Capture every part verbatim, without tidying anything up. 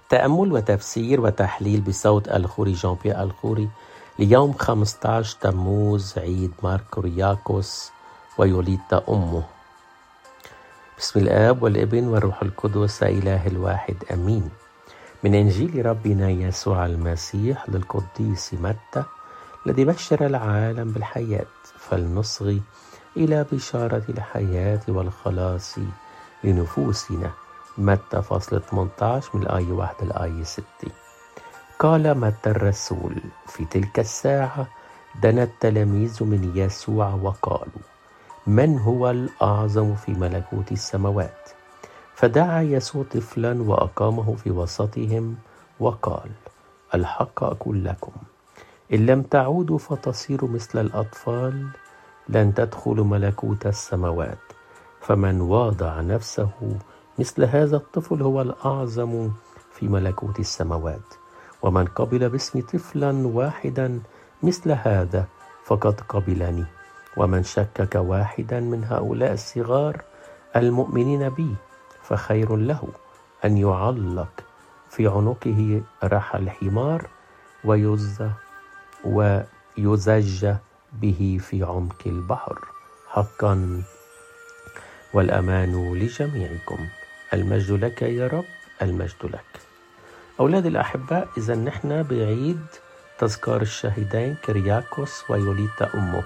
تأمل وتفسير وتحليل بصوت الخوري جان بيير الخوري ليوم خمسة عشر تموز عيد مار كورياكوس ويوليتا أمه. بسم الآب والابن والروح القدس إله الواحد أمين. من إنجيل ربنا يسوع المسيح للقديس متى الذي بشر العالم بالحياة، فلنصغي إلى بشارة الحياة والخلاص لنفوسنا. متى فصل ثمانية عشر من الآية واحد للآية ستة. قال متى الرسول: في تلك الساعة دنا التلاميذ من يسوع وقالوا: من هو الأعظم في ملكوت السماوات؟ فدعا يسوع طفلا وأقامه في وسطهم وقال: الحق أقول لكم، إن لم تعودوا فتصيروا مثل الأطفال لن تدخلوا ملكوت السماوات. فمن واضع نفسه مثل هذا الطفل هو الأعظم في ملكوت السماوات. ومن قبل باسم طفلا واحدا مثل هذا فقد قبلني. ومن شكك واحدا من هؤلاء الصغار المؤمنين بي فخير له أن يعلق في عنقه رحى الحمار ويز ويزج به في عمق البحر. حقا والأمان لجميعكم. المجد لك يا رب، المجد لك. أولادي الأحباء، إذا نحن بعيد تذكار الشهيدين كرياكوس ويوليتا أمه.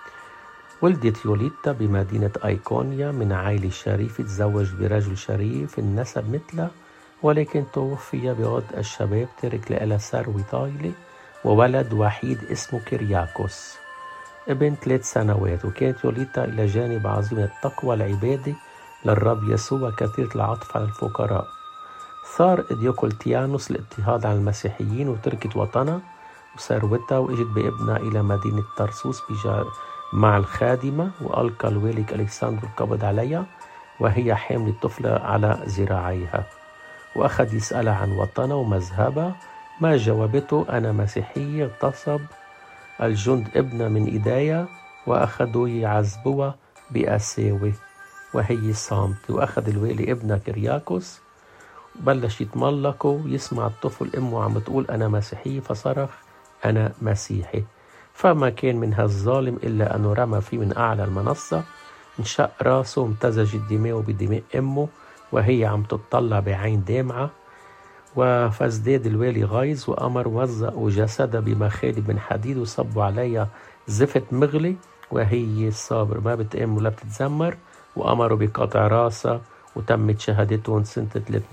ولدت يوليتا بمدينة أيقونيا من عائلة شريفة، تزوج برجل شريف النسب مثله، ولكن توفي بغض الشباب، ترك لها ثروة طايلة وولد وحيد اسمه كرياكوس ابن ثلاث سنوات. وكانت يوليتا إلى جانب عظيم التقوى والعبادة للرب يسوع وكثيرة العطف على الفقراء. صار ديوكلتيانوس الاضطهاد على المسيحيين وتركت وطنها وثروتها وإجت بابنها إلى مدينة طرسوس مع الخادمة، وألقى الوالي ألكسندر القبض عليها وهي حامل الطفلة على ذراعيها، وأخذ يسألها عن وطنها ومذهبها. ما جاوبته: أنا مسيحية. اغتصب الجند ابنها من إيديها وأخذوا يعذبوها بقساوة وهي صامتة. وأخذ الوالي ابنها كرياكوس بلش يتملقه ويسمع الطفل أمه عم بتقول أنا مسيحية، فصرخ أنا مسيحي. فما كان من هالظالم إلا أنه رمى فيه من أعلى المنصة، انشق راسه وامتزجت دماغه بدماء أمه وهي عم تطلع بعين دامعة. وفازداد الوالي غيظ وأمر وزقوا جسدها بمخالب من حديد وصبوا عليها زفت مغلي وهي الصابر ما بتقام ولا بتتذمر، وأمروا بقطع راسها وتمت شهادتهم سنة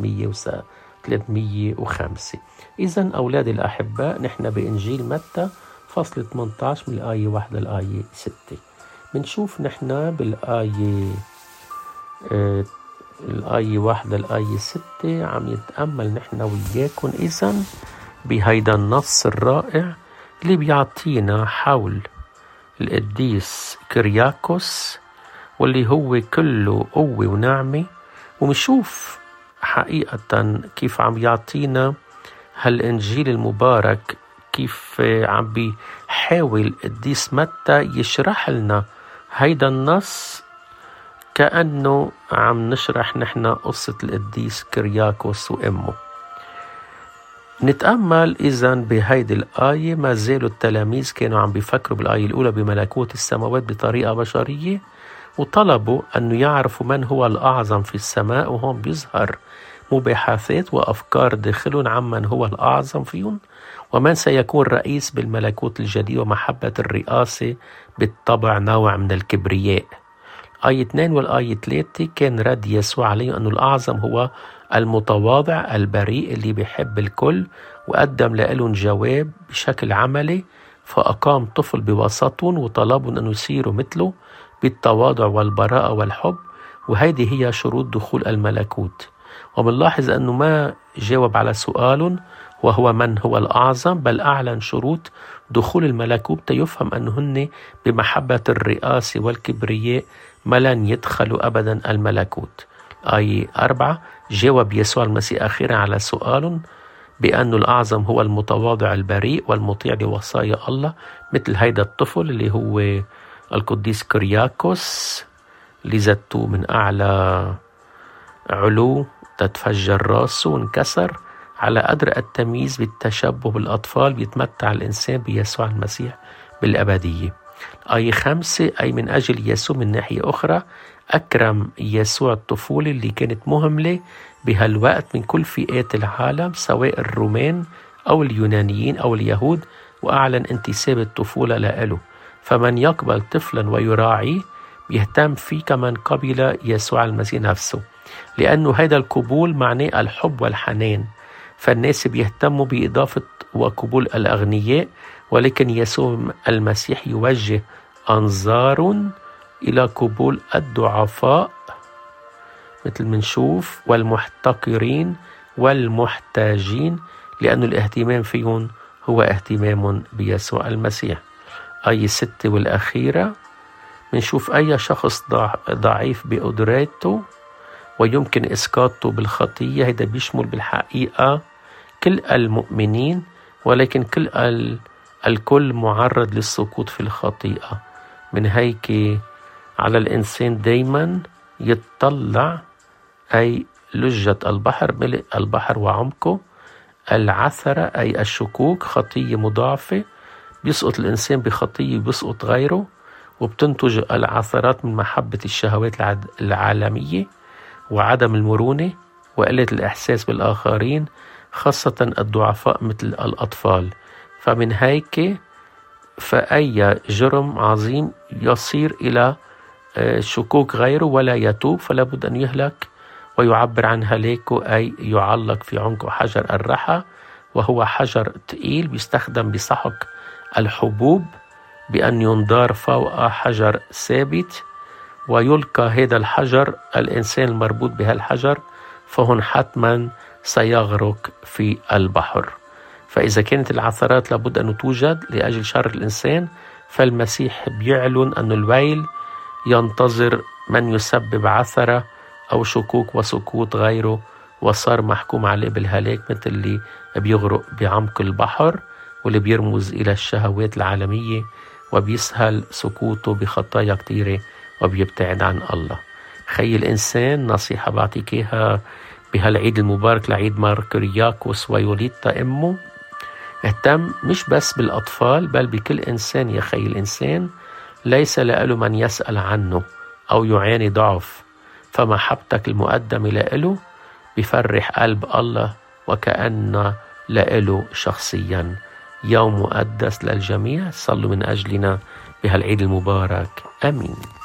ثلاثمية وخمسة. إذن أولادي الأحباء، نحن بإنجيل متى فصل ثمانية عشر من الآية واحد للآية ستة. بنشوف نحن بالآية آه الآية واحد للآية ستة عم يتأمل نحن وياكم إذن بهيدا النص الرائع اللي بيعطينا حول القديس كرياكوس واللي هو كله قوة ونعمة. ومشوف حقيقة كيف عم يعطينا هالإنجيل المبارك، كيف عم بيحاول القديس متى يشرح لنا هيدا النص كأنه عم نشرح نحن قصة القديس كرياكوس وأمه. نتأمل إذن بهيدي الآية. ما زالوا التلاميذ كانوا عم بيفكروا بالآية الأولى بملكوت السماوات بطريقة بشرية، وطلبوا أن يعرفوا من هو الأعظم في السماء. وهم بيظهر مباحثات وأفكار داخلهم عمن هو الأعظم فيهم ومن سيكون رئيس بالملكوت الجديد، ومحبة الرئاسة بالطبع نوع من الكبرياء. آية اثنين والآية ثلاثة كان رد يسوع عليه أنه الأعظم هو المتواضع البريء اللي بيحب الكل، وقدم لهم جواب بشكل عملي. فأقام طفل بوسطهم وطلبهم أن يصيروا مثله بالتواضع والبراءة والحب، وهيدي هي شروط دخول الملكوت. وبنلاحظ أنه ما جاوب على سؤال وهو من هو الأعظم، بل أعلن شروط دخول الملكوت تيفهم أنهن بمحبة الرئاسة والكبرياء ما لن يدخلوا أبدا الملكوت. آية أربعة جاوب يسوع المسيح أخيرا على سؤال بأن الأعظم هو المتواضع البريء والمطيع لوصايا الله، مثل هيدا الطفل اللي هو القديس كرياكوس اللي زدته من أعلى علو تتفجر راسه وانكسر على قدر التمييز بالتشبه بالأطفال بيتمتع الإنسان بيسوع المسيح بالأبدية. آية خمسة، أي من أجل يسوع من ناحية أخرى أكرم يسوع الطفولة اللي كانت مهملة بهالوقت من كل فئات العالم سواء الرومان أو اليونانيين أو اليهود، وأعلن انتساب الطفولة لإله. فمن يقبل طفلا ويراعيه بيهتم فيه كمن قبل يسوع المسيح نفسه، لأنه هذا القبول معناه الحب والحنان. فالناس بيهتموا بإضافة وقبول الأغنياء، ولكن يسوع المسيح يوجه أنظار إلى قبول الضعفاء مثل ما نشوف والمحتقرين والمحتاجين، لأن الاهتمام فيهم هو اهتمام بيسوع المسيح. آية ستة والأخيرة منشوف أي شخص ضعيف بقدراته ويمكن إسقاطه بالخطية. هذا بيشمل بالحقيقة كل المؤمنين، ولكن كل ال... الكل معرض للسقوط في الخطيئة. من هيك على الإنسان دايما يتطلع أي لجة البحر، ملء البحر وعمقه، العثرة أي الشكوك، خطية مضاعفة بيسقط الإنسان بخطية بيسقط غيره، وبتنتج العثرات من محبة الشهوات العالمية وعدم المرونة وقلة الإحساس بالآخرين، خاصة الضعفاء مثل الأطفال. فمن هيك فأي جرم عظيم يصير إلى شكوك غيره ولا يتوب فلا بد أن يهلك، ويعبر عن هلاكه أي يعلق في عنقه حجر الرحى، وهو حجر تقيل بيستخدم بسحق الحبوب بأن ينضار فوق حجر ثابت، ويلقى هذا الحجر الإنسان المربوط بهالحجر فهن حتما سيغرق في البحر. فإذا كانت العثرات لابد أن توجد لأجل شر الإنسان، فالمسيح بيعلن أن الويل ينتظر من يسبب عثرة أو شكوك وسقوط غيره، وصار محكوم عليه بالهلاك مثل اللي بيغرق بعمق البحر، واللي بيرمز إلى الشهوات العالمية وبيسهل سقوطه بخطايا كتيرة وبيبتعد عن الله. خي الإنسان، نصيحة بعطيك إياها بهالعيد المبارك لعيد مار كرياكوس ويوليتا أمه، اهتم مش بس بالأطفال بل بكل إنسان. يا خي الإنسان ليس له من يسأل عنه أو يعاني ضعف، فمحبتك المقدمة له بفرح قلب الله وكأن له شخصيا. يوم مقدس للجميع، صلوا من أجلنا بهالعيد المبارك، آمين.